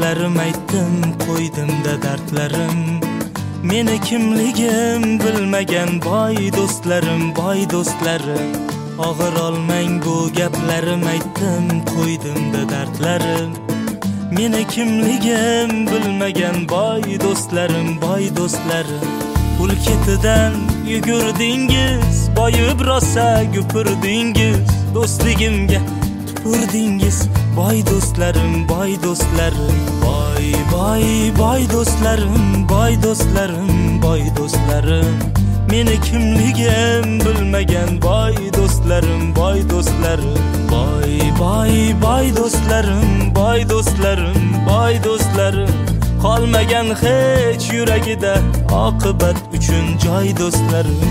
gaplarim aytdim, qo'ydimda dardlarim. Meni kimligim bilmagan boy do'stlarim, boy do'stlarim. Og'ir olmang bu gaplarim aytdim, qo'ydimda dardlarim. Meni kimligim bilmagan boy do'stlarim, boy do'stlarim. Pul ketidan yugurdingiz, boyib rosa gupirdingiz, do'stligimga tupurdingiz, boy do'stlarim, boy do'stlarim. Boy boy boy do'stlarim, boy do'stlarim, boy do'stlarim. Meni kimligim bilmagan boy do'stlarim, boy do'stlarim. Boy boy boy do'stlarim, boy do'stlarim, boy do'stlarim. Qolmagan hech yuragida oqibat uchun joy do'stlarim.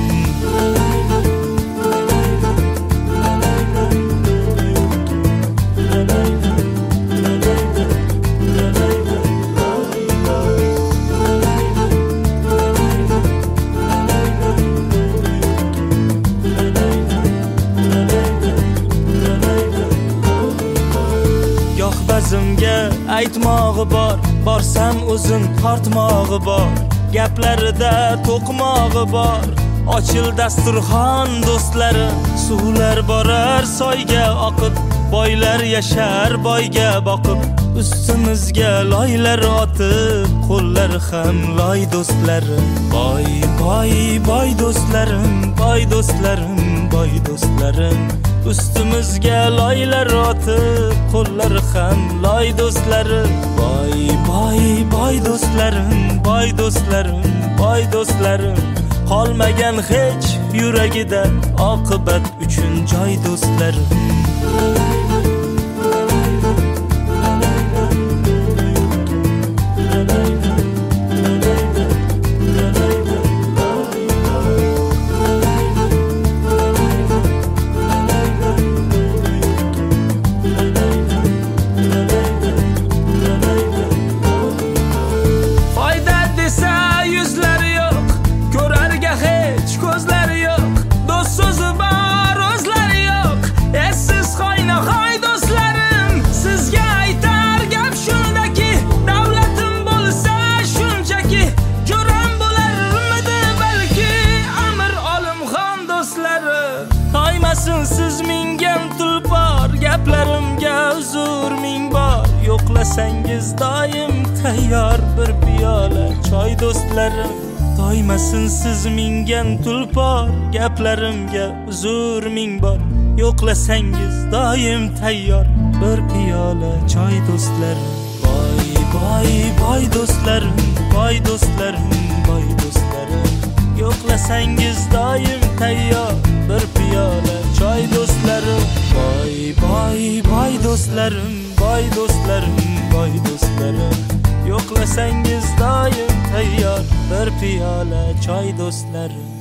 Bazimga aytmog'i bor, borsam o'zim tortmog'i bor. Gaplarida to'qmog'i bor, ochil dasturxon do'stlarim. Suvlar borar soyga oqib, boylar yashar boyga boqib. Ustimizga loylar otib, qo'llar ham loy do'stlarim. Boy boy boy do'stlarim, boy do'stlarim, boy do'stlarim. Ustimizga loylar otib, qo'llar ham loy do'stlarim. Boy boy boy do'stlarim, boy do'stlarim, boy do'stlarim. Qolmagan hech yuragida oqibat uchun joy do'stlarim. Siz mingan tulpor, gaplarimga uzr ming bor. Yo'qlasangiz doim tayyor bir piyola choy do'stlarim. Toymasin siz mingan tulpor, gaplarimga uzr ming bor. Yo'qlasangiz doim tayyor bir piyola choy do'stlarim. Boy boy boy do'stlarim, boy do'stlarim, boy do'stlarim. Yo'qlasangiz doim tayyor bir piyola choy do'stlarim. Boy boy boy do'stlarim, boy do'stlarim, boy do'stlarim. Yo'qlasangiz doim tayyor bir piyola choy do'stlarim.